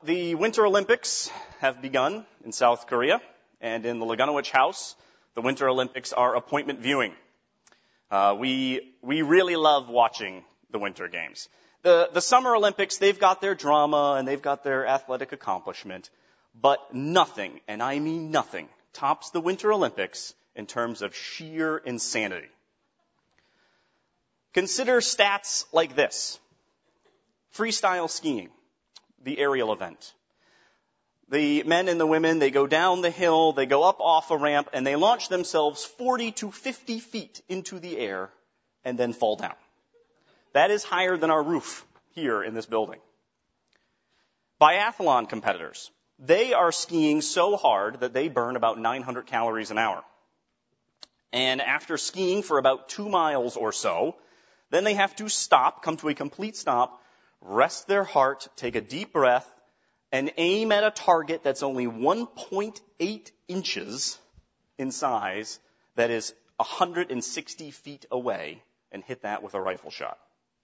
The Winter Olympics have begun in South Korea, and in the Laguniwich House, the Winter Olympics are appointment viewing. We really love watching the Winter Games. The Summer Olympics, they've got their drama and they've got their athletic accomplishment, but nothing, and I mean nothing, tops the Winter Olympics in terms of sheer insanity. Consider stats like this. Freestyle skiing, the aerial event. The men and the women, they go down the hill, they go up off a ramp, and they launch themselves 40 to 50 feet into the air and then fall down. That is higher than our roof here in this building. Biathlon competitors, they are skiing so hard that they burn about 900 calories an hour. And after skiing for about 2 miles or so, then they have to stop, come to a complete stop, rest their heart, take a deep breath, and aim at a target that's only 1.8 inches in size, that is 160 feet away, and hit that with a rifle shot.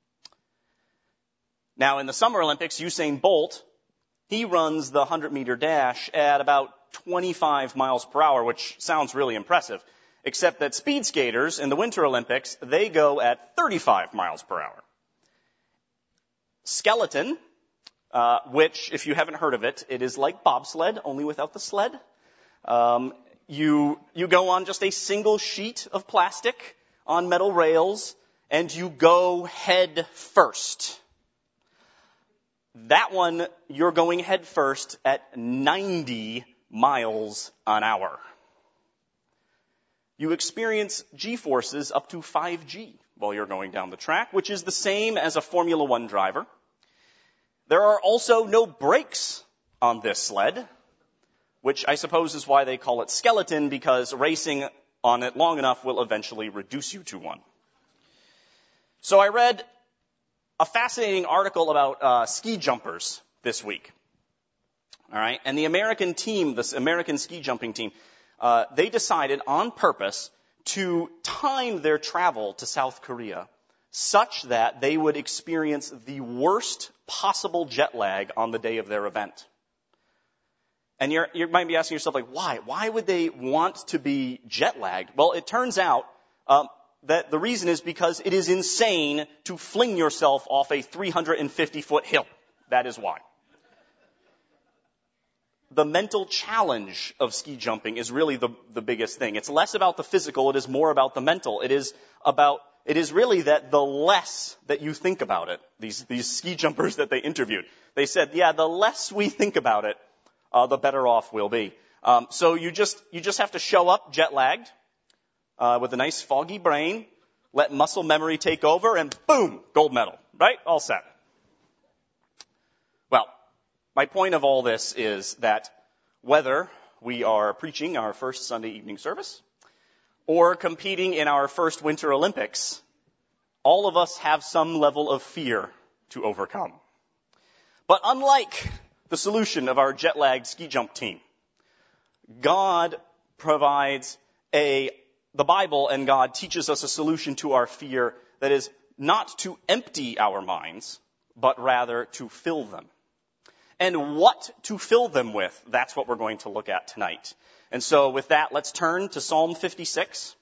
Now, in the Summer Olympics, Usain Bolt, he runs the 100-meter dash at about 25 miles per hour, which sounds really impressive, except that speed skaters in the Winter Olympics, they go at 35 miles per hour. Skeleton, which, if you haven't heard of it, it is like bobsled, only without the sled. You go on just a single sheet of plastic on metal rails, and you go head first. That one, you're going head first at 90 miles an hour. You experience G-forces up to 5G while you're going down the track, which is the same as a Formula One driver. There are also no brakes on this sled, which I suppose is why they call it skeleton, because racing on it long enough will eventually reduce you to one. So I read a fascinating article about ski jumpers this week. All right, and the American team, this American ski jumping team, they decided on purpose to time their travel to South Korea such that they would experience the worst possible jet lag on the day of their event. And you might be asking yourself, like, why? Why would they want to be jet lagged? Well, it turns out that the reason is because it is insane to fling yourself off a 350-foot hill. That is why. The mental challenge of ski jumping is really the biggest thing. It's less about the physical, it is more about the mental. It is really that the less that you think about it, these ski jumpers that they interviewed, they said, yeah, the less we think about it, the better off we'll be. So you just have to show up jet lagged, with a nice foggy brain, let muscle memory take over, and boom, gold medal, right? All set. Well, my point of all this is that whether we are preaching our first Sunday evening service or competing in our first Winter Olympics, all of us have some level of fear to overcome. But unlike the solution of our jet-lagged ski jump team, God provides the Bible and God teaches us a solution to our fear that is not to empty our minds, but rather to fill them. And what to fill them with, that's what we're going to look at tonight. And so with that, let's turn to Psalm 56.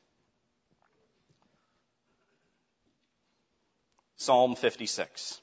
Psalm 56.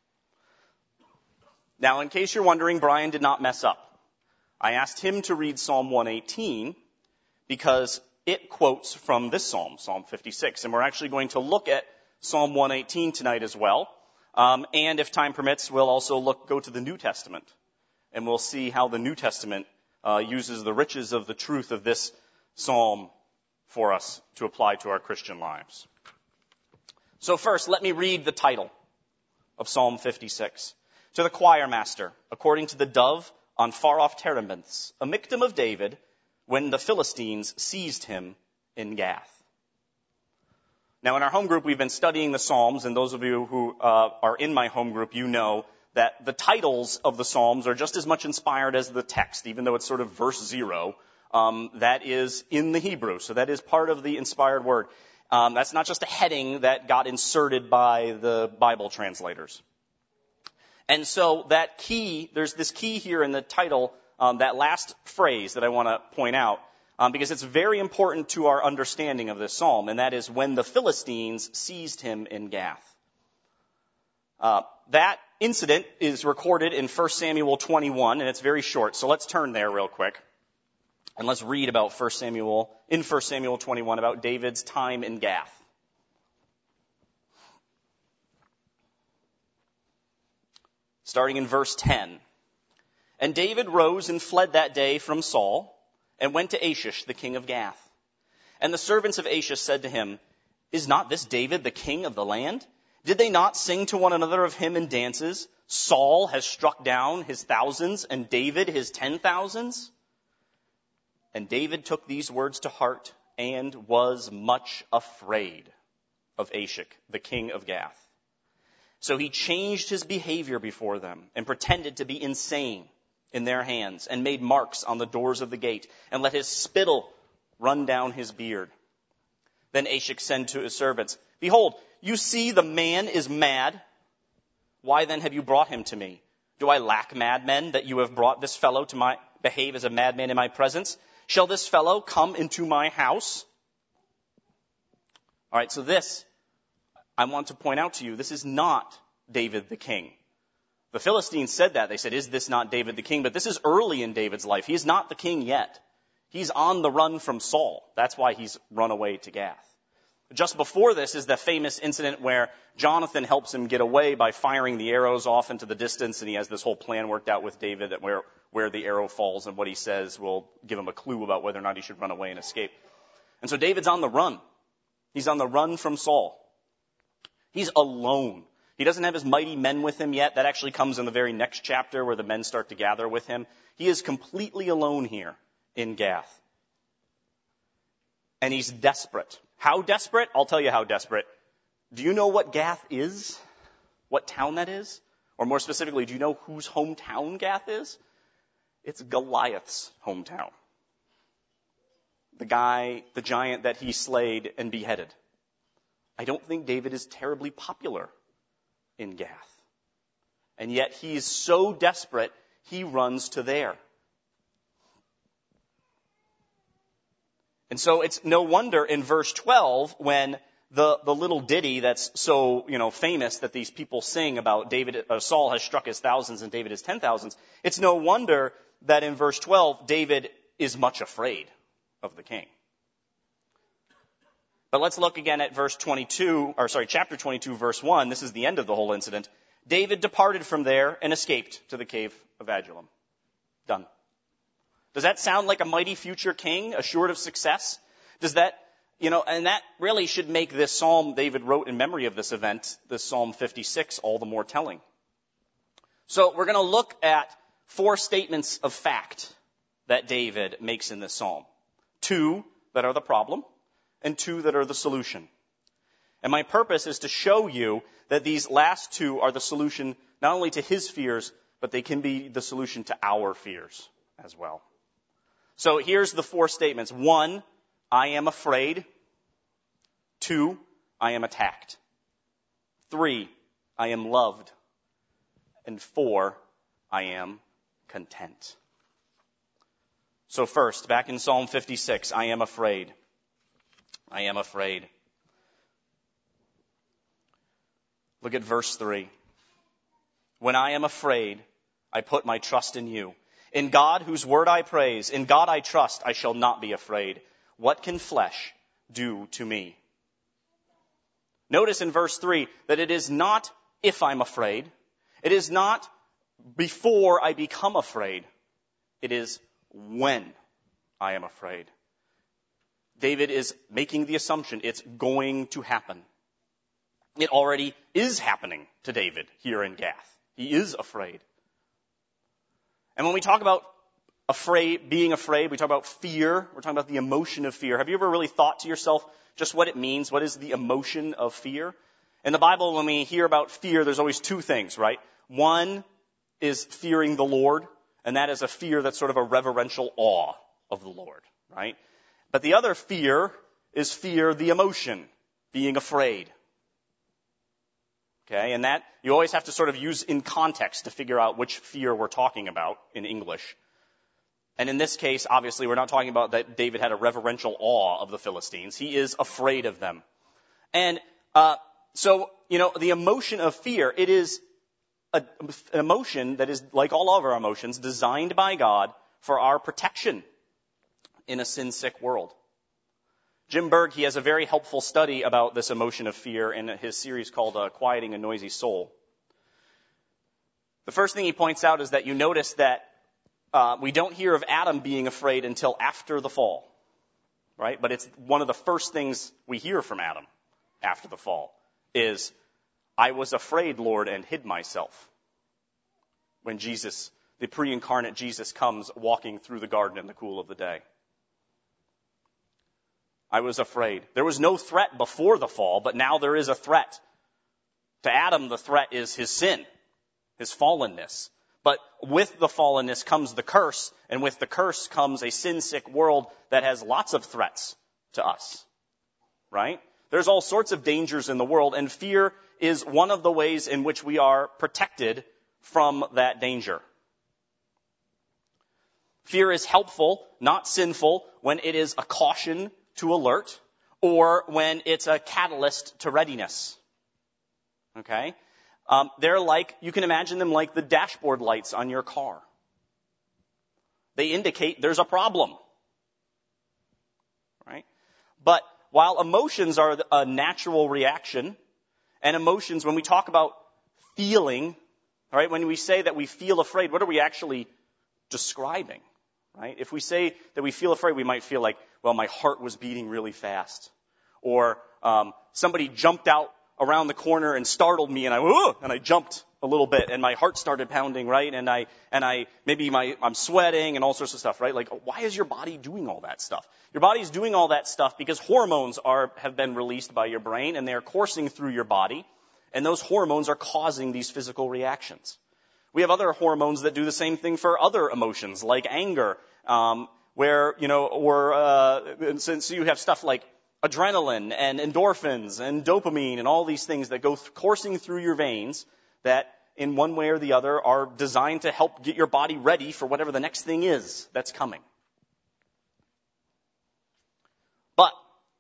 Now, in case you're wondering, Brian did not mess up. I asked him to read Psalm 118 because it quotes from this psalm, Psalm 56. And we're actually going to look at Psalm 118 tonight as well. And if time permits, we'll also go to the New Testament. And we'll see how the New Testament uses the riches of the truth of this psalm for us to apply to our Christian lives. So first, let me read the title of Psalm 56. To the choir master, according to the dove on far-off terebinths, a miktam of David, when the Philistines seized him in Gath. Now, in our home group, we've been studying the Psalms, and those of you who are in my home group, you know that the titles of the Psalms are just as much inspired as the text, even though it's sort of verse 0. That is in the Hebrew, so that is part of the inspired word. That's not just a heading that got inserted by the Bible translators. And so that key, there's this key here in the title, that last phrase that I want to point out, because it's very important to our understanding of this psalm, and that is when the Philistines seized him in Gath. That incident is recorded in 1 Samuel 21, and it's very short, so let's turn there real quick. And let's read about 1 Samuel 21, about David's time in Gath. Starting in verse 10. And David rose and fled that day from Saul, and went to Achish, the king of Gath. And the servants of Achish said to him, Is not this David the king of the land? Did they not sing to one another of him in dances? Saul has struck down his thousands, and David his 10,000s? And David took these words to heart, and was much afraid of Achish, the king of Gath. So he changed his behavior before them, and pretended to be insane in their hands, and made marks on the doors of the gate, and let his spittle run down his beard. Then Achish said to his servants, Behold, you see the man is mad. Why then have you brought him to me? Do I lack madmen that you have brought this fellow to behave as a madman in my presence? Shall this fellow come into my house? All right, so this, I want to point out to you, this is not David the king. The Philistines said that. They said, Is this not David the king? But this is early in David's life. He is not the king yet. He's on the run from Saul. That's why he's run away to Gath. Just before this is the famous incident where Jonathan helps him get away by firing the arrows off into the distance, and he has this whole plan worked out with David that where the arrow falls and what he says will give him a clue about whether or not he should run away and escape. And so David's on the run. He's on the run from Saul. He's alone. He doesn't have his mighty men with him yet. That actually comes in the very next chapter where the men start to gather with him. He is completely alone here in Gath. And he's desperate. How desperate? I'll tell you how desperate. Do you know what Gath is? What town that is? Or more specifically, do you know whose hometown Gath is? It's Goliath's hometown. The giant that he slayed and beheaded. I don't think David is terribly popular in Gath. And yet he is so desperate, he runs to there. And so it's no wonder in verse 12 when the little ditty that's so, famous that these people sing about Saul has struck his thousands and David his 10,000s. It's no wonder that in verse 12, David is much afraid of the king. But let's look again at chapter 22, verse 1. This is the end of the whole incident. David departed from there and escaped to the cave of Adullam. Done. Does that sound like a mighty future king, assured of success? Does that, and that really should make this psalm David wrote in memory of this event, this Psalm 56, all the more telling. So we're going to look at 4 statements of fact that David makes in this psalm. 2 that are the problem, and 2 that are the solution. And my purpose is to show you that these last 2 are the solution not only to his fears, but they can be the solution to our fears as well. So here's the 4 statements. 1, I am afraid. 2, I am attacked. 3, I am loved. And 4, I am content. So first, back in Psalm 56, I am afraid. I am afraid. Look at verse 3. When I am afraid, I put my trust in you. In God, whose word I praise, in God I trust, I shall not be afraid. What can flesh do to me? Notice in verse 3 that it is not if I'm afraid. It is not before I become afraid. It is when I am afraid. David is making the assumption it's going to happen. It already is happening to David here in Gath. He is afraid. And when we talk about being afraid, we talk about fear. We're talking about the emotion of fear. Have you ever really thought to yourself just what it means? What is the emotion of fear? In the Bible, when we hear about fear, there's always 2 things, right? One is fearing the Lord, and that is a fear that's sort of a reverential awe of the Lord, right? But the other fear is fear, the emotion, being afraid. Okay, and that you always have to sort of use in context to figure out which fear we're talking about in English. And in this case, obviously, we're not talking about that David had a reverential awe of the Philistines. He is afraid of them. And so, the emotion of fear, it is an emotion that is, like all of our emotions, designed by God for our protection in a sin-sick world. Jim Berg, he has a very helpful study about this emotion of fear in his series called Quieting a Noisy Soul. The first thing he points out is that you notice that we don't hear of Adam being afraid until after the fall, right? But it's one of the first things we hear from Adam after the fall is, I was afraid, Lord, and hid myself. When Jesus, the pre-incarnate Jesus, comes walking through the garden in the cool of the day. I was afraid. There was no threat before the fall, but now there is a threat. To Adam, the threat is his sin, his fallenness. But with the fallenness comes the curse, and with the curse comes a sin-sick world that has lots of threats to us, right? There's all sorts of dangers in the world, and fear is one of the ways in which we are protected from that danger. Fear is helpful, not sinful, when it is a caution to alert, or when it's a catalyst to readiness. Okay? They're like, you can imagine them like the dashboard lights on your car. They indicate there's a problem. Right? But while emotions are a natural reaction, and emotions, when we talk about feeling, all right, when we say that we feel afraid, what are we actually describing? Right? If we say that we feel afraid, we might feel like, well, my heart was beating really fast. Or somebody jumped out around the corner and startled me, and I jumped a little bit, and my heart started pounding, right? And I'm sweating and all sorts of stuff, right? Like, why is your body doing all that stuff? Your body's doing all that stuff because hormones have been released by your brain, and they're coursing through your body, and those hormones are causing these physical reactions. We have other hormones that do the same thing for other emotions, like anger, since you have stuff like adrenaline and endorphins and dopamine and all these things that go coursing through your veins that in one way or the other are designed to help get your body ready for whatever the next thing is that's coming. But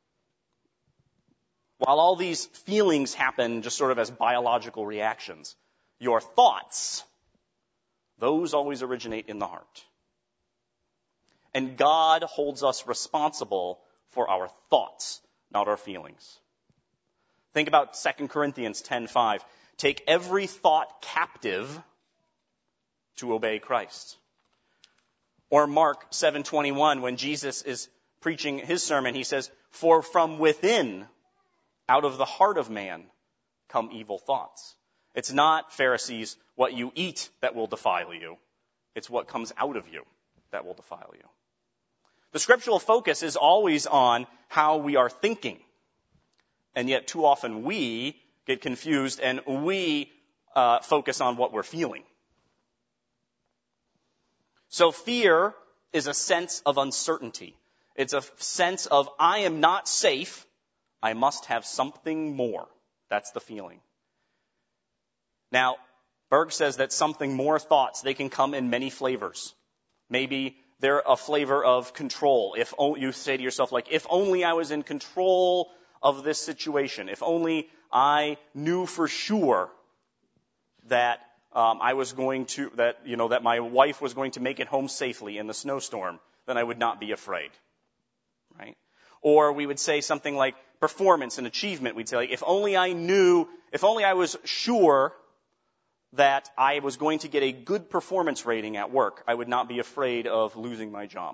while all these feelings happen just sort of as biological reactions, your thoughts, those always originate in the heart. And God holds us responsible for our thoughts, not our feelings. Think about 2 Corinthians 10:5. Take every thought captive to obey Christ. Or Mark 7:21, when Jesus is preaching his sermon, he says, for from within, out of the heart of man, come evil thoughts. It's not, Pharisees, what you eat that will defile you. It's what comes out of you that will defile you. The scriptural focus is always on how we are thinking. And yet too often we get confused and we focus on what we're feeling. So fear is a sense of uncertainty. It's a sense of, I am not safe. I must have something more. That's the feeling. Now, Berg says that something more thoughts, they can come in many flavors. Maybe they're a flavor of control. If you say to yourself, like, if only I was in control of this situation. If only I knew for sure that that my wife was going to make it home safely in the snowstorm, then I would not be afraid. Right? Or we would say something like performance and achievement. We'd say, like, if only I was sure that I was going to get a good performance rating at work, I would not be afraid of losing my job.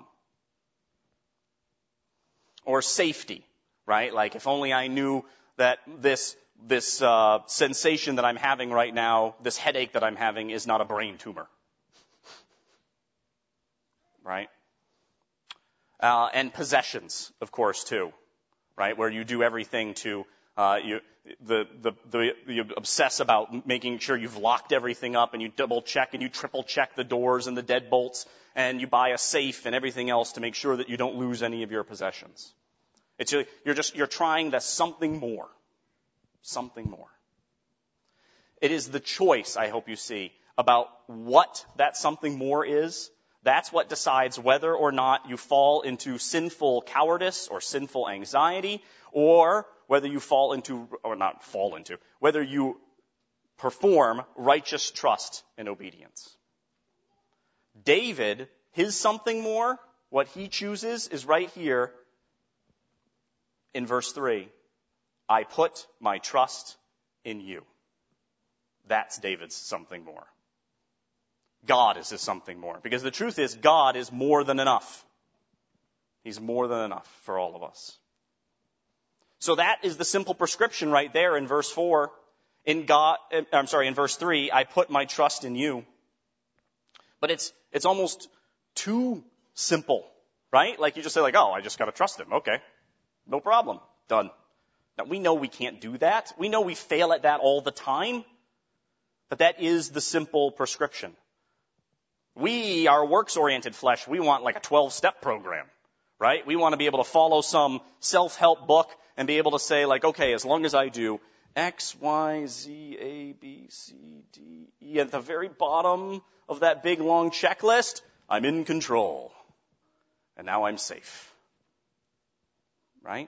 Or safety, right? Like, if only I knew that this sensation that I'm having right now, this headache that I'm having, is not a brain tumor. Right? And possessions, of course, too. Right? Where you do everything to you obsess about making sure you've locked everything up, and you double check and you triple check the doors and the deadbolts, and you buy a safe and everything else to make sure that you don't lose any of your possessions. You're trying the something more. Something more. It is the choice, I hope you see, about what that something more is. That's what decides whether or not you fall into sinful cowardice or sinful anxiety, or whether you fall into, or not fall into, whether you perform righteous trust and obedience. David, his something more, what he chooses is right here in verse 3. I put my trust in you. That's David's something more. God is his something more. Because the truth is, God is more than enough. He's more than enough for all of us. So that is the simple prescription right there in verse 4. In verse 3, I put my trust in you. But it's almost too simple, right? Like you just say I just got to trust him. Okay. No problem. Done. Now we know we can't do that. We know we fail at that all the time. But that is the simple prescription. We, our works-oriented flesh, we want like a 12-step program, right? We want to be able to follow some self-help book and be able to say okay, as long as I do X, Y, Z, A, B, C, D, E at the very bottom of that big long checklist, I'm in control. And now I'm safe. Right?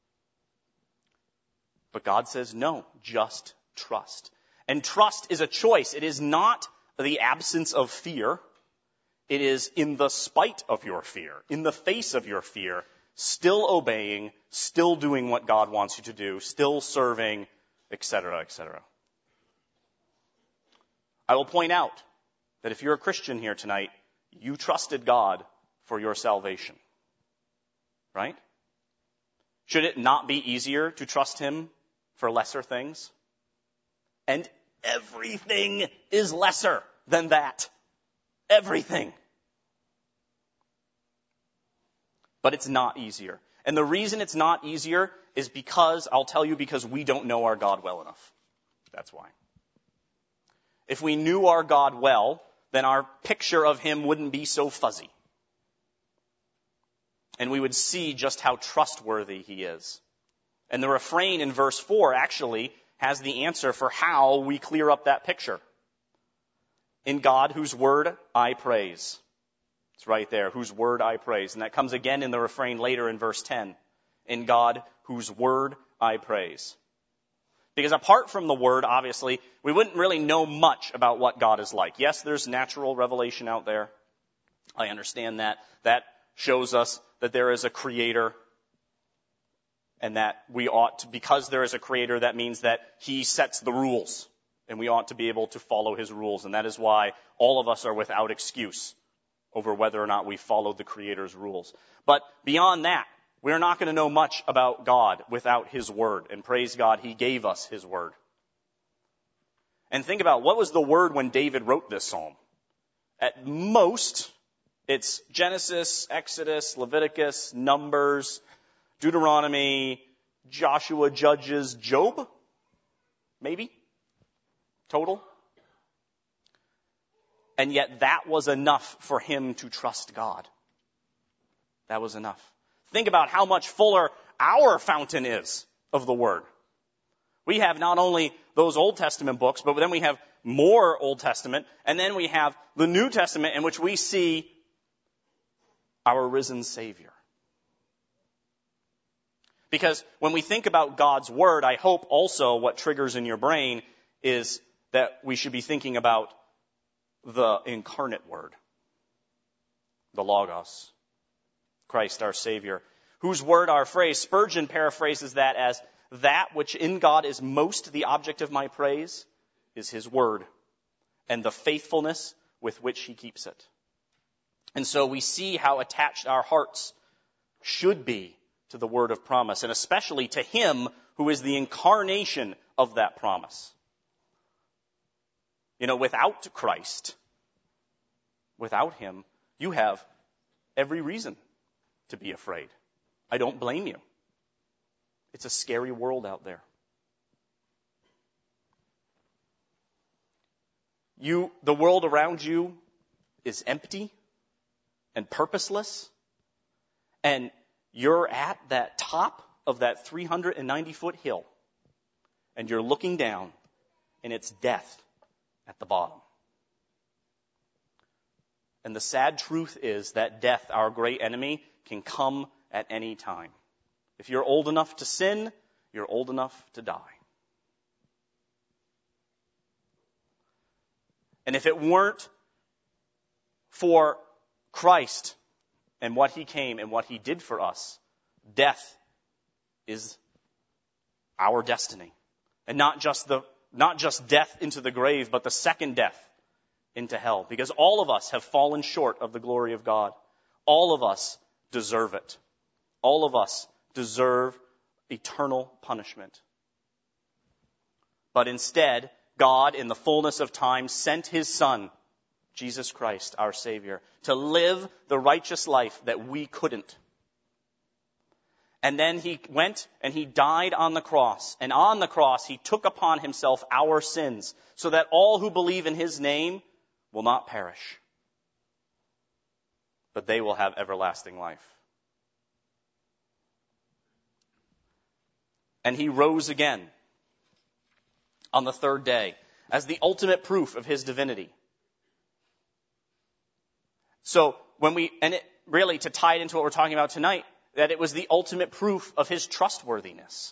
But God says no, just trust. And trust is a choice. It is not the absence of fear. It is in the spite of your fear, in the face of your fear, still obeying, still doing what God wants you to do, still serving, etc., etc. I will point out that if you're a Christian here tonight, you trusted God for your salvation. Right? Should it not be easier to trust him for lesser things? And everything is lesser than that. Everything. But it's not easier. And the reason it's not easier is because we don't know our God well enough. That's why. If we knew our God well, then our picture of him wouldn't be so fuzzy. And we would see just how trustworthy he is. And the refrain in verse 4 actually has the answer for how we clear up that picture. In God, whose word I praise. It's right there, whose word I praise. And that comes again in the refrain later in verse 10. In God, whose word I praise. Because apart from the word, obviously, we wouldn't really know much about what God is like. Yes, there's natural revelation out there. I understand that. That shows us that there is a creator. And that we ought to, because there is a creator, that means that he sets the rules. And we ought to be able to follow his rules. And that is why all of us are without excuse over whether or not we followed the creator's rules. But beyond that, we're not going to know much about God without his word. And praise God, he gave us his word. And think about, what was the word when David wrote this psalm? At most, it's Genesis, Exodus, Leviticus, Numbers, Deuteronomy, Joshua, Judges, Job? Maybe? Total? And yet that was enough for him to trust God. That was enough. Think about how much fuller our fountain is of the Word. We have not only those Old Testament books, but then we have more Old Testament, and then we have the New Testament in which we see our risen Savior. Because when we think about God's Word, I hope also what triggers in your brain is that we should be thinking about the incarnate Word, the Logos, Christ our Savior, whose word our phrase. Spurgeon paraphrases that as, that which in God is most the object of my praise is his word, and the faithfulness with which he keeps it. And so we see how attached our hearts should be to the word of promise, and especially to him who is the incarnation of that promise. Without Christ, without him, you have every reason to be afraid. I don't blame you. It's a scary world out there. The world around you is empty and purposeless, and you're at that top of that 390-foot hill, and you're looking down, and it's death at the bottom. And the sad truth is that death, our great enemy, can come at any time. If you're old enough to sin, you're old enough to die. And if it weren't for Christ and what he came and what he did for us, death is our destiny. And not just death into the grave, but the second death into hell. Because all of us have fallen short of the glory of God. All of us deserve it. All of us deserve eternal punishment. But instead, God, in the fullness of time, sent his Son, Jesus Christ, our Savior, to live the righteous life that we couldn't. And then he went and he died on the cross. And on the cross, he took upon himself our sins, so that all who believe in his name will not perish, but they will have everlasting life. And he rose again on the third day as the ultimate proof of his divinity. So really to tie it into what we're talking about tonight, that it was the ultimate proof of his trustworthiness.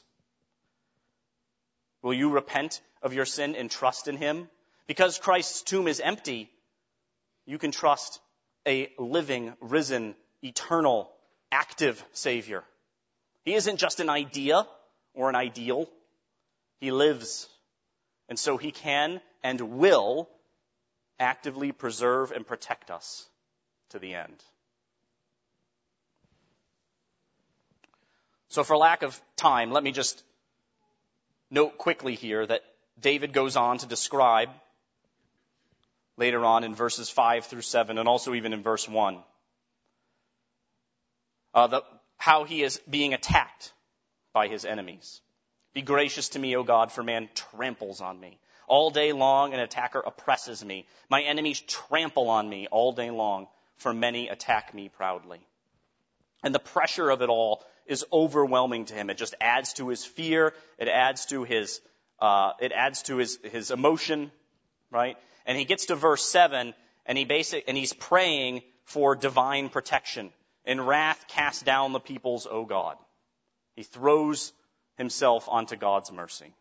Will you repent of your sin and trust in him? Because Christ's tomb is empty, you can trust a living, risen, eternal, active Savior. He isn't just an idea or an ideal. He lives. And so he can and will actively preserve and protect us to the end. So for lack of time, let me just note quickly here that David goes on to describe later on in verses 5 through 7, and also even in verse 1, how he is being attacked by his enemies. Be gracious to me, O God, for man tramples on me. All day long an attacker oppresses me. My enemies trample on me all day long, for many attack me proudly. And the pressure of it all is overwhelming to him. It just adds to his fear. It adds to his emotion, right? And he gets to verse 7, and he's praying for divine protection. In wrath, cast down the peoples, O God. He throws himself onto God's mercy.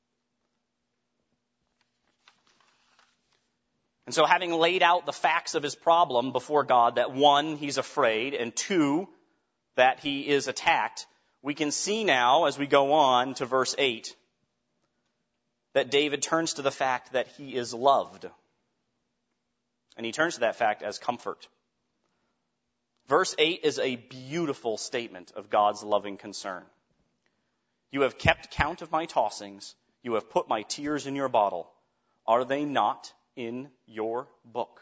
And so having laid out the facts of his problem before God, that one, he's afraid, and two, that he is attacked, we can see now, as we go on to verse 8, that David turns to the fact that he is loved. And he turns to that fact as comfort. Verse 8 is a beautiful statement of God's loving concern. You have kept count of my tossings. You have put my tears in your bottle. Are they not in your book?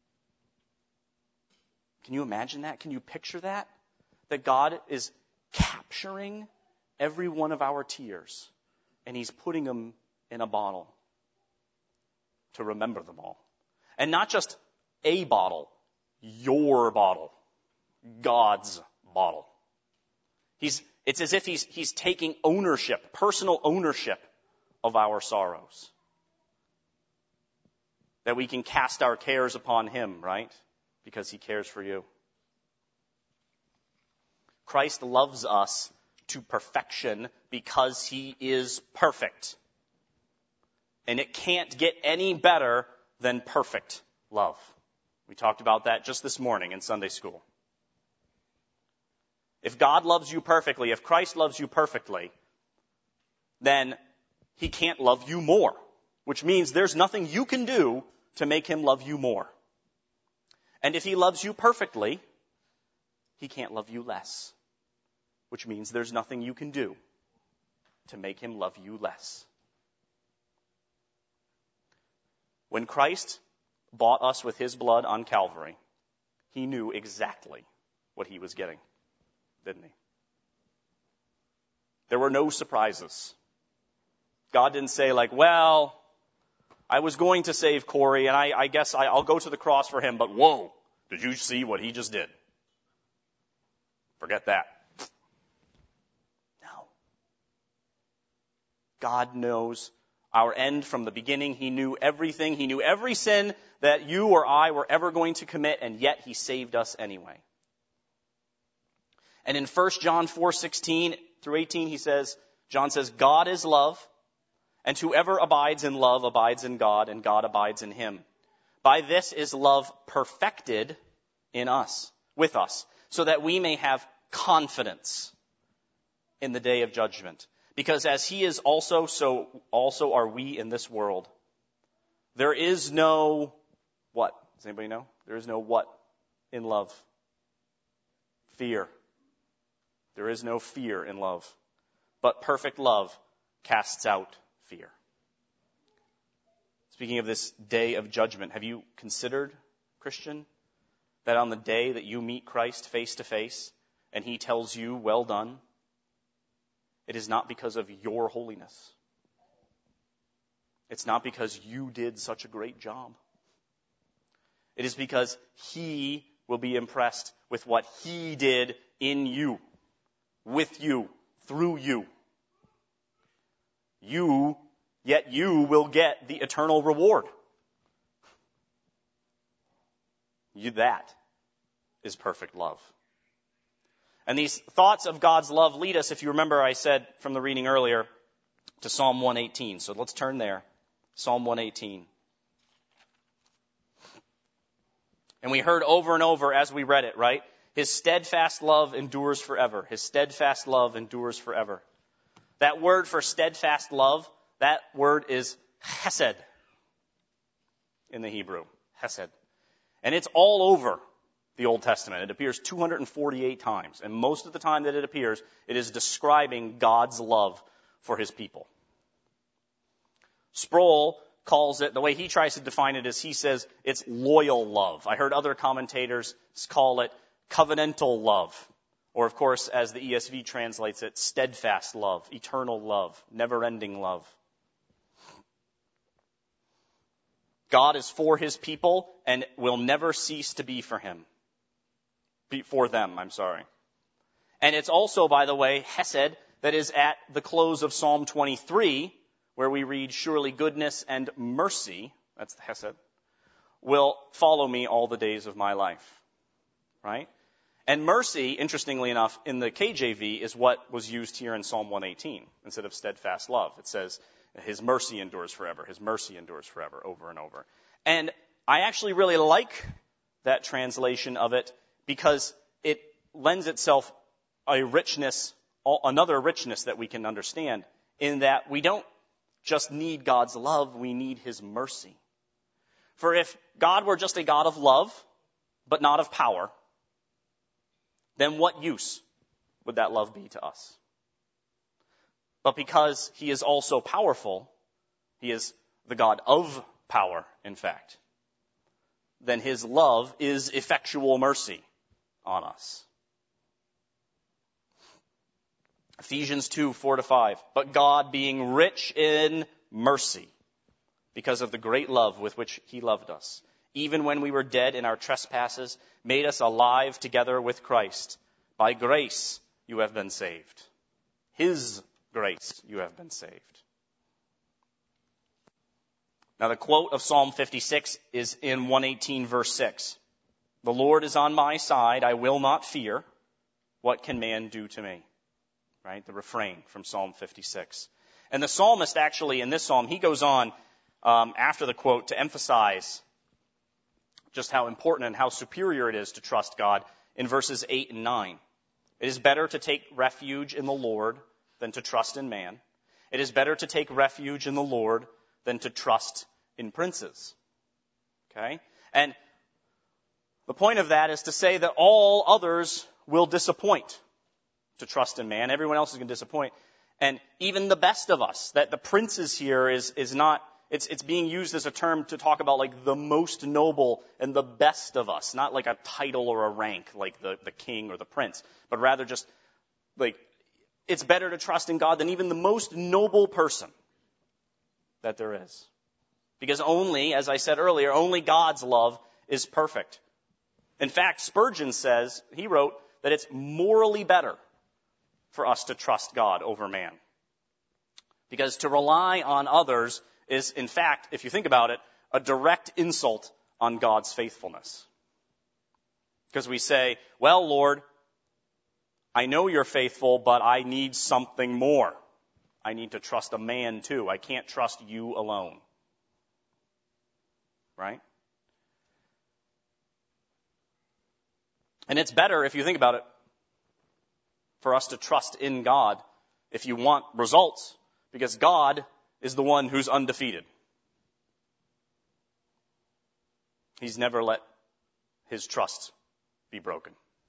Can you imagine that? Can you picture that? That God is capturing every one of our tears, and he's putting them in a bottle to remember them all. And not just a bottle, your bottle, God's bottle. It's as if he's taking ownership, personal ownership of our sorrows. That we can cast our cares upon him, right? Because he cares for you. Christ loves us to perfection because he is perfect. And it can't get any better than perfect love. We talked about that just this morning in Sunday school. If God loves you perfectly, if Christ loves you perfectly, then he can't love you more, which means there's nothing you can do to make him love you more. And if he loves you perfectly, he can't love you less, which means there's nothing you can do to make him love you less. When Christ bought us with his blood on Calvary, he knew exactly what he was getting, didn't he? There were no surprises. God didn't say well, I was going to save Corey, and I guess I'll go to the cross for him, but whoa, did you see what he just did? Forget that. No. God knows our end from the beginning. He knew everything. He knew every sin that you or I were ever going to commit, and yet he saved us anyway. And in 1 John 4:16 through 18, John says, God is love, and whoever abides in love abides in God, and God abides in him. By this is love perfected in us, with us, so that we may have confidence in the day of judgment. Because as he is also, so also are we in this world. There is no what? Does anybody know? There is no what in love? Fear. There is no fear in love. But perfect love casts out fear. Speaking of this day of judgment, have you considered, Christian, that on the day that you meet Christ face to face and he tells you, well done, it is not because of your holiness. It's not because you did such a great job. It is because he will be impressed with what he did in you, with you, through you. Yet you will get the eternal reward. That is perfect love. And these thoughts of God's love lead us, if you remember I said from the reading earlier, to Psalm 118. So let's turn there. Psalm 118. And we heard over and over as we read it, right? His steadfast love endures forever. His steadfast love endures forever. That word for steadfast love, that word is hesed in the Hebrew. Hesed. And it's all over the Old Testament. It appears 248 times. And most of the time that it appears, it is describing God's love for his people. Sproul calls it, the way he tries to define it is he says it's loyal love. I heard other commentators call it covenantal love. Or, of course, as the ESV translates it, steadfast love, eternal love, never-ending love. God is for his people and will never cease to be for them. And it's also, by the way, hesed that is at the close of Psalm 23, where we read, surely goodness and mercy, that's the hesed, will follow me all the days of my life. Right? And mercy, interestingly enough, in the KJV is what was used here in Psalm 118 instead of steadfast love. It says, his mercy endures forever. His mercy endures forever, over and over. And I actually really like that translation of it because it lends itself a richness, another richness that we can understand in that we don't just need God's love, we need his mercy. For if God were just a God of love, but not of power, then what use would that love be to us? But because he is also powerful, he is the God of power, in fact, then his love is effectual mercy on us. Ephesians 2:4-5. But God, being rich in mercy, because of the great love with which he loved us, even when we were dead in our trespasses, made us alive together with Christ. By grace you have been saved. His grace you have been saved. Now the quote of Psalm 56 is in 118 verse 6. The Lord is on my side, I will not fear. What can man do to me? Right? The refrain from Psalm 56. And the psalmist actually, in this psalm, he goes on after the quote to emphasize just how important and how superior it is to trust God in verses 8 and 9. It is better to take refuge in the Lord than to trust in man. It is better to take refuge in the Lord than to trust in princes. Okay? And the point of that is to say that all others will disappoint to trust in man. Everyone else is going to disappoint. And even the best of us, that the princes here is not, it's being used as a term to talk about like the most noble and the best of us, not like a title or a rank like the king or the prince, but rather just like it's better to trust in God than even the most noble person that there is. Because only, as I said earlier, only God's love is perfect. In fact, Spurgeon says, he wrote, that it's morally better for us to trust God over man. Because to rely on others is, in fact, if you think about it, a direct insult on God's faithfulness. Because we say, well, Lord, I know you're faithful, but I need something more. I need to trust a man too. I can't trust you alone. Right? And it's better, if you think about it, for us to trust in God if you want results, because God is the one who's undefeated. He's never let his trust be broken.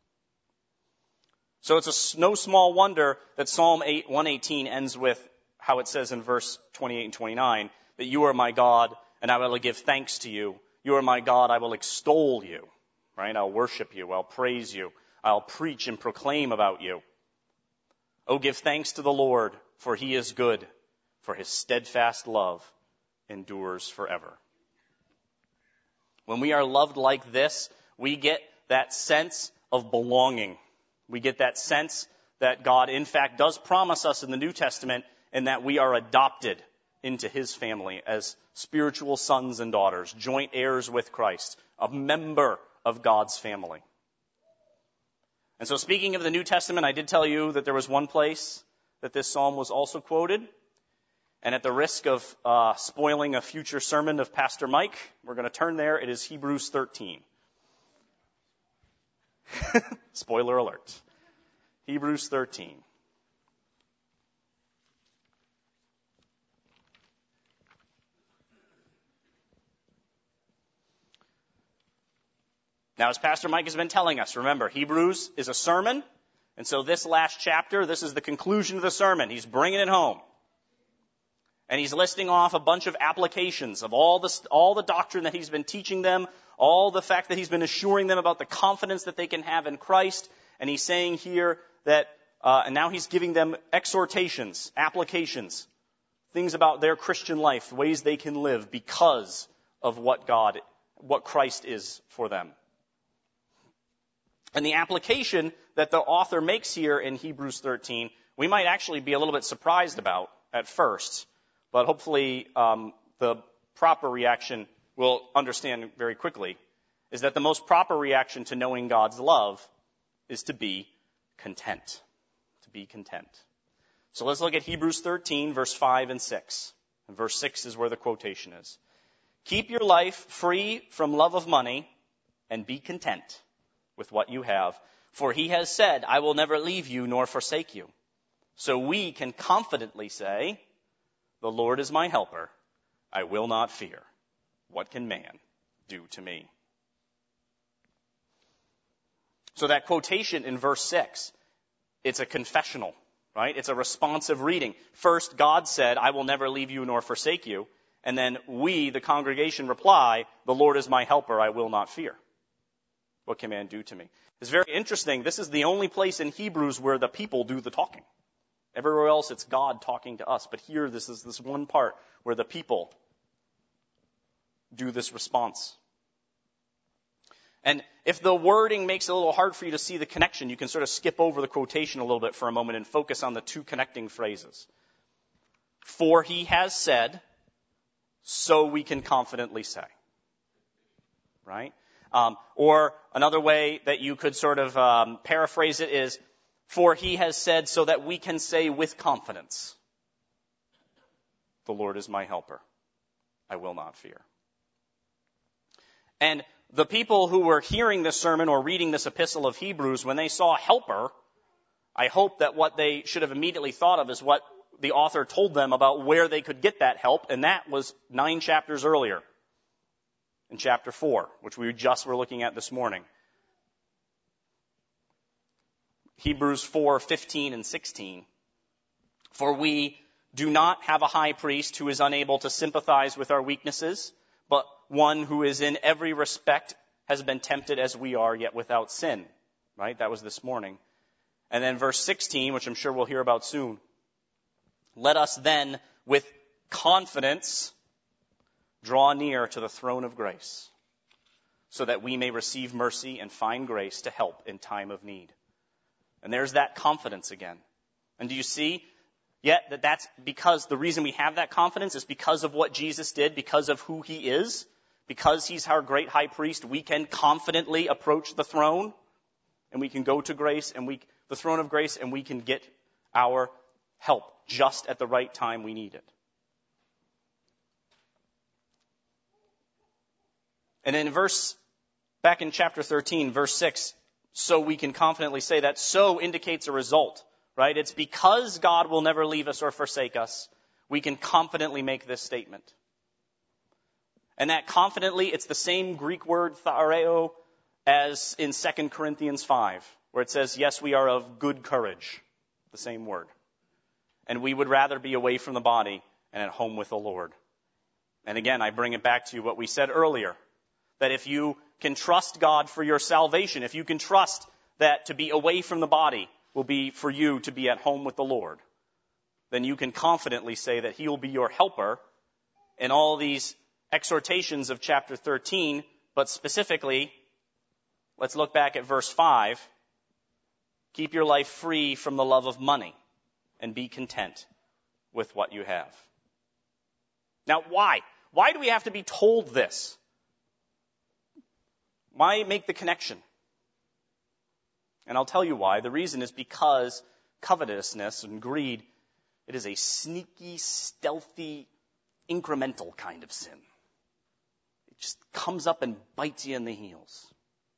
So it's no small wonder that Psalm 118 ends with how it says in verse 28 and 29, that you are my God, and I will give thanks to you. You are my God, I will extol you. Right? I'll worship you. I'll praise you. I'll preach and proclaim about you. Oh, give thanks to the Lord, for he is good, for his steadfast love endures forever. When we are loved like this, we get that sense of belonging. We get that sense that God, in fact, does promise us in the New Testament, and that we are adopted into his family as spiritual sons and daughters, joint heirs with Christ, a member of God's family. And so speaking of the New Testament, I did tell you that there was one place that this psalm was also quoted. And at the risk of spoiling a future sermon of Pastor Mike, we're going to turn there. It is Hebrews 13. Spoiler alert. Hebrews 13. Now, as Pastor Mike has been telling us, remember, Hebrews is a sermon, and so this last chapter, this is the conclusion of the sermon. He's bringing it home. And he's listing off a bunch of applications of all the doctrine that he's been teaching them, all the fact that he's been assuring them about the confidence that they can have in Christ. And he's saying here that, and now he's giving them exhortations, applications, things about their Christian life, ways they can live because of what Christ is for them. And the application that the author makes here in Hebrews 13, we might actually be a little bit surprised about at first, but hopefully the proper reaction we'll understand very quickly, is that the most proper reaction to knowing God's love is to be content. To be content. So let's look at Hebrews 13, verse 5 and 6. And verse 6 is where the quotation is. Keep your life free from love of money and be content with what you have. For he has said, I will never leave you nor forsake you. So we can confidently say, the Lord is my helper. I will not fear. What can man do to me? So that quotation in verse 6, it's a confessional, right? It's a responsive reading. First, God said, I will never leave you nor forsake you. And then we, the congregation, reply, the Lord is my helper. I will not fear. What can man do to me? It's very interesting. This is the only place in Hebrews where the people do the talking. Everywhere else, it's God talking to us. But here, this is this one part where the people do this response. And if the wording makes it a little hard for you to see the connection, you can sort of skip over the quotation a little bit for a moment and focus on the two connecting phrases. For he has said, so we can confidently say. Right? Or another way that you could sort of paraphrase it is, for he has said so that we can say with confidence, the Lord is my helper. I will not fear. And the people who were hearing this sermon or reading this epistle of Hebrews, when they saw helper, I hope that what they should have immediately thought of is what the author told them about where they could get that help, and that was 9 chapters earlier, in chapter 4, which we just were looking at this morning. Hebrews 4:15 and 16. For we do not have a high priest who is unable to sympathize with our weaknesses, but one who is in every respect has been tempted as we are, yet without sin. Right? That was this morning. And then verse 16, which I'm sure we'll hear about soon. Let us then, with confidence, draw near to the throne of grace, so that we may receive mercy and find grace to help in time of need. And there's that confidence again. And do you see? yet that's because the reason we have that confidence is because of what Jesus did, because of who he is, because he's our great high priest, we can confidently approach the throne, and we can go to grace, and the throne of grace, and we can get our help just at the right time we need it. And then back in chapter 13, verse 6, so we can confidently say that so indicates a result, right? It's because God will never leave us or forsake us, we can confidently make this statement. And that confidently, it's the same Greek word, thareo, as in 2 Corinthians 5, where it says, yes, we are of good courage, the same word. And we would rather be away from the body and at home with the Lord. And again, I bring it back to what we said earlier, that if you can trust God for your salvation, if you can trust that to be away from the body will be for you to be at home with the Lord, then you can confidently say that he will be your helper in all these exhortations of chapter 13, but specifically, let's look back at verse 5. Keep your life free from the love of money and be content with what you have. Now, why? Why do we have to be told this? Why make the connection? And I'll tell you why. The reason is because covetousness and greed, it is a sneaky, stealthy, incremental kind of sin. It just comes up and bites you in the heels.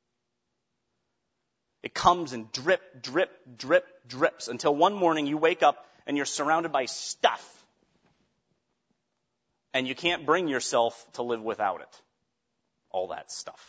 It comes and drips until one morning you wake up and you're surrounded by stuff. And you can't bring yourself to live without it. All that stuff.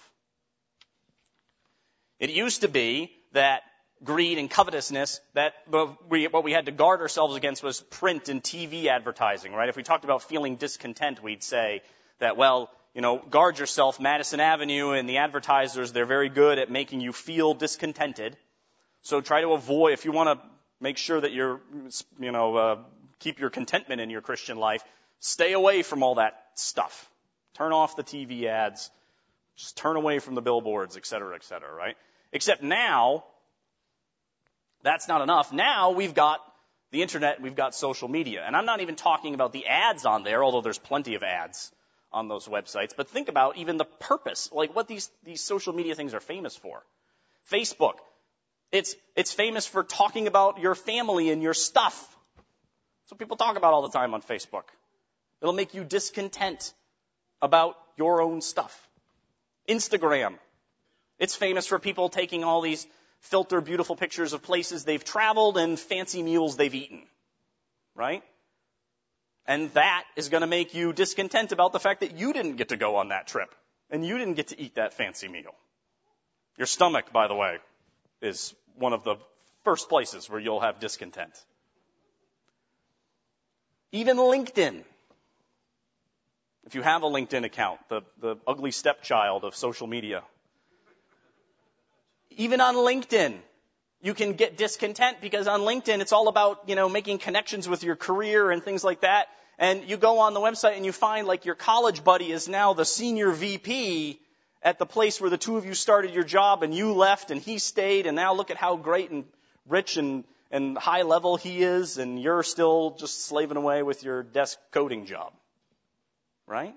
It used to be that greed and covetousness, that what we had to guard ourselves against was print and TV advertising, right? If we talked about feeling discontent, we'd say that, well, guard yourself. Madison Avenue and the advertisers, they're very good at making you feel discontented. So try to avoid, if you want to make sure that you're, keep your contentment in your Christian life, stay away from all that stuff. Turn off the TV ads. Just turn away from the billboards, et cetera, right? Except now, that's not enough. Now we've got the internet, we've got social media. And I'm not even talking about the ads on there, although there's plenty of ads on those websites. But think about even the purpose, like what these social media things are famous for. Facebook, it's famous for talking about your family and your stuff. That's what people talk about all the time on Facebook. It'll make you discontent about your own stuff. Instagram, it's famous for people taking all these filter beautiful pictures of places they've traveled and fancy meals they've eaten, right? And that is going to make you discontent about the fact that you didn't get to go on that trip and you didn't get to eat that fancy meal. Your stomach, by the way, is one of the first places where you'll have discontent. Even LinkedIn. If you have a LinkedIn account, the ugly stepchild of social media. Even on LinkedIn, you can get discontent because on LinkedIn, it's all about, making connections with your career and things like that. And you go on the website and you find like your college buddy is now the senior VP at the place where the two of you started your job and you left and he stayed. And now look at how great and rich and high level he is. And you're still just slaving away with your desk coding job. Right?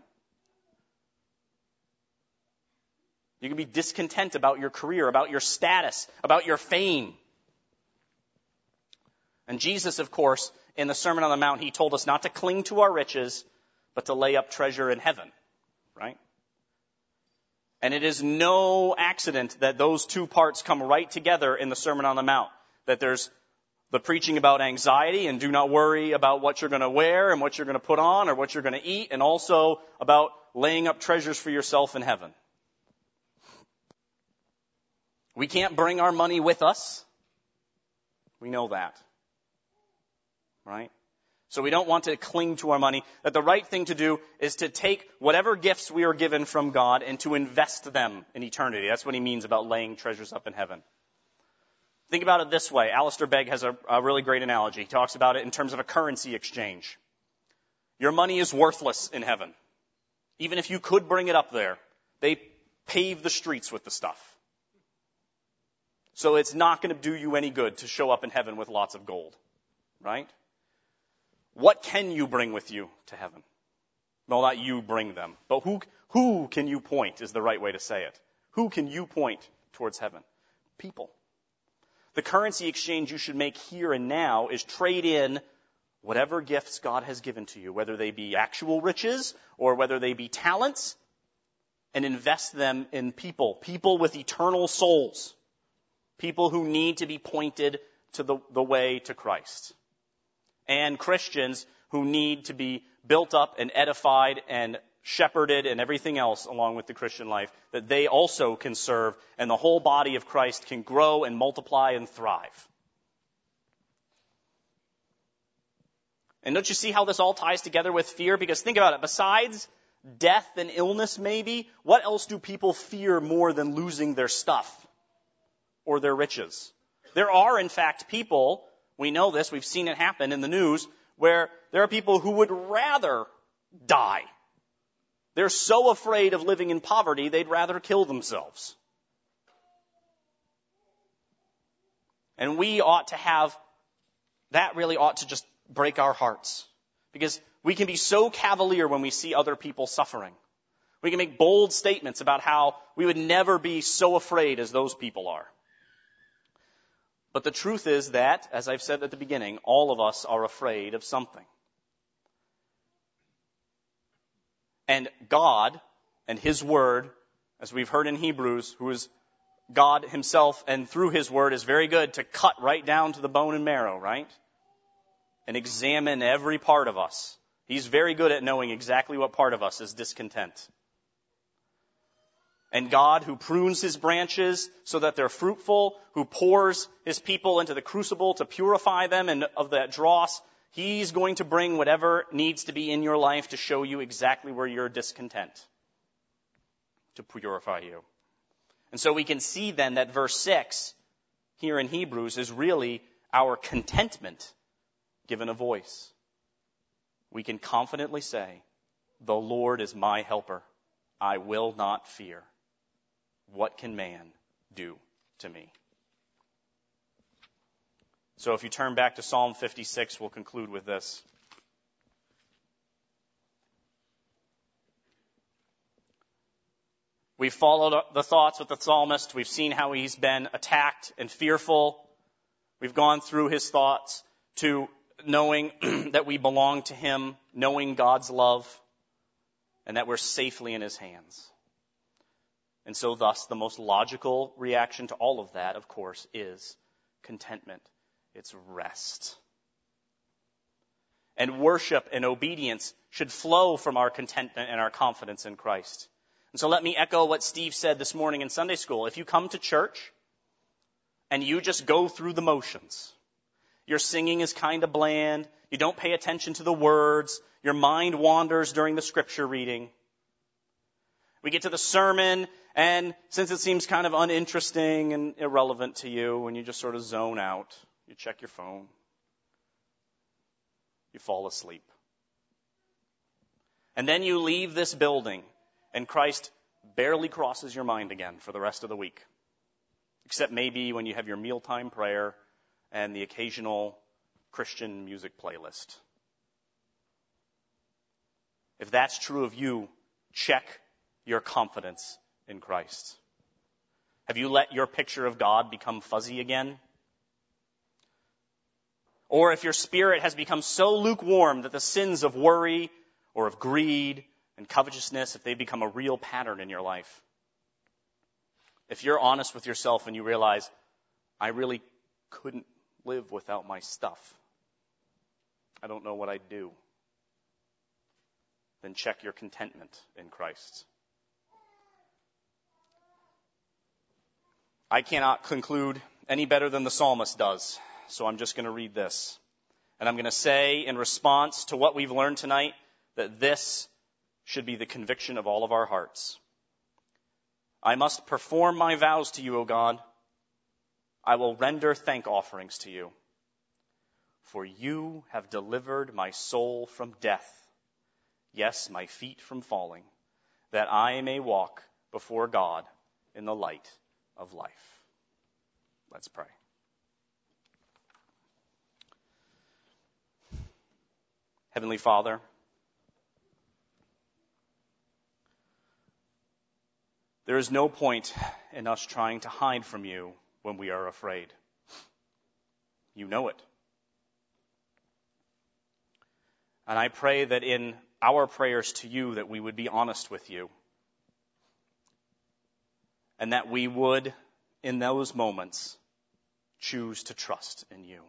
You can be discontent about your career, about your status, about your fame. And Jesus, of course, in the Sermon on the Mount, he told us not to cling to our riches, but to lay up treasure in heaven. Right? And it is no accident that those two parts come right together in the Sermon on the Mount. That there's the preaching about anxiety and do not worry about what you're going to wear and what you're going to put on or what you're going to eat, and also about laying up treasures for yourself in heaven. We can't bring our money with us. We know that. Right? So we don't want to cling to our money. That the right thing to do is to take whatever gifts we are given from God and to invest them in eternity. That's what he means about laying treasures up in heaven. Think about it this way. Alistair Begg has a really great analogy. He talks about it in terms of a currency exchange. Your money is worthless in heaven. Even if you could bring it up there, they pave the streets with the stuff. So it's not going to do you any good to show up in heaven with lots of gold, right? What can you bring with you to heaven? Well, not you bring them, but who can you point is the right way to say it. Who can you point towards heaven? People. The currency exchange you should make here and now is trade in whatever gifts God has given to you, whether they be actual riches or whether they be talents, and invest them in people with eternal souls, people who need to be pointed to the way to Christ, and Christians who need to be built up and edified and shepherded and everything else along with the Christian life, that they also can serve, and the whole body of Christ can grow and multiply and thrive. And don't you see how this all ties together with fear? Because think about it, besides death and illness maybe, what else do people fear more than losing their stuff or their riches? There are, in fact, people, we know this, we've seen it happen in the news, where there are people who would rather die. They're so afraid of living in poverty, they'd rather kill themselves. And we ought to have, that really ought to just break our hearts. Because we can be so cavalier when we see other people suffering. We can make bold statements about how we would never be so afraid as those people are. But the truth is that, as I've said at the beginning, all of us are afraid of something. And God and His Word, as we've heard in Hebrews, who is God Himself and through His Word is very good to cut right down to the bone and marrow, right? And examine every part of us. He's very good at knowing exactly what part of us is discontent. And God, who prunes His branches so that they're fruitful, who pours His people into the crucible to purify them and of that dross, He's going to bring whatever needs to be in your life to show you exactly where you're discontent, to purify you. And so we can see then that verse 6 here in Hebrews is really our contentment given a voice. We can confidently say, "The Lord is my helper. I will not fear. What can man do to me?" So if you turn back to Psalm 56, we'll conclude with this. We've followed the thoughts with the psalmist. We've seen how he's been attacked and fearful. We've gone through his thoughts to knowing that we belong to Him, knowing God's love, and that we're safely in His hands. And so thus, the most logical reaction to all of that, of course, is contentment. It's rest. And worship and obedience should flow from our contentment and our confidence in Christ. And so let me echo what Steve said this morning in Sunday school. If you come to church and you just go through the motions, your singing is kind of bland, you don't pay attention to the words, your mind wanders during the scripture reading. We get to the sermon, and since it seems kind of uninteresting and irrelevant to you, and you just sort of zone out, you check your phone, you fall asleep. And then you leave this building, and Christ barely crosses your mind again for the rest of the week. Except maybe when you have your mealtime prayer and the occasional Christian music playlist. If that's true of you, check your confidence in Christ. Have you let your picture of God become fuzzy again? Or if your spirit has become so lukewarm that the sins of worry or of greed and covetousness, if they become a real pattern in your life. If you're honest with yourself and you realize, I really couldn't live without my stuff. I don't know what I'd do. Then check your contentment in Christ. I cannot conclude any better than the psalmist does, so I'm just going to read this. And I'm going to say in response to what we've learned tonight that this should be the conviction of all of our hearts. I must perform my vows to you, O God. I will render thank offerings to you. For you have delivered my soul from death, yes, my feet from falling, that I may walk before God in the light of life. Let's pray. Heavenly Father, there is no point in us trying to hide from you when we are afraid. You know it. And I pray that in our prayers to you that we would be honest with you. And that we would, in those moments, choose to trust in you.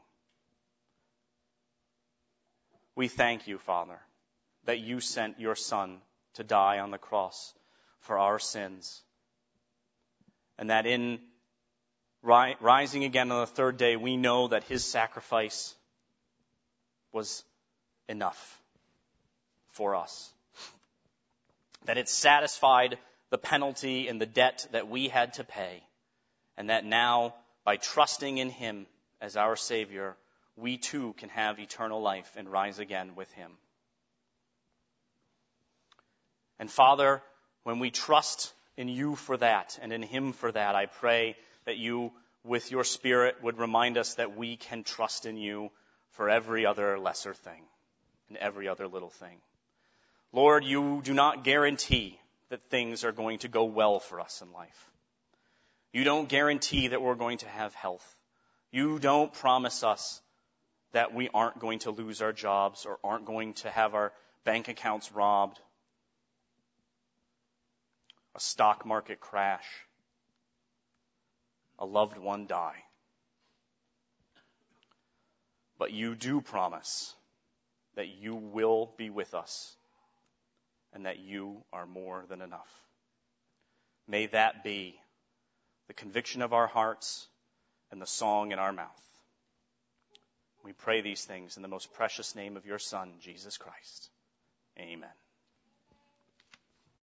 We thank you, Father, that you sent your Son to die on the cross for our sins. And that in rising again on the third day, we know that his sacrifice was enough for us. That it satisfied the penalty and the debt that we had to pay. And that now, by trusting in him as our Savior, we too can have eternal life and rise again with him. And Father, when we trust in you for that and in him for that, I pray that you, with your Spirit, would remind us that we can trust in you for every other lesser thing and every other little thing. Lord, you do not guarantee that things are going to go well for us in life. You don't guarantee that we're going to have health. You don't promise us that we aren't going to lose our jobs or aren't going to have our bank accounts robbed, a stock market crash, a loved one die. But you do promise that you will be with us and that you are more than enough. May that be the conviction of our hearts and the song in our mouth. We pray these things in the most precious name of your Son, Jesus Christ. Amen.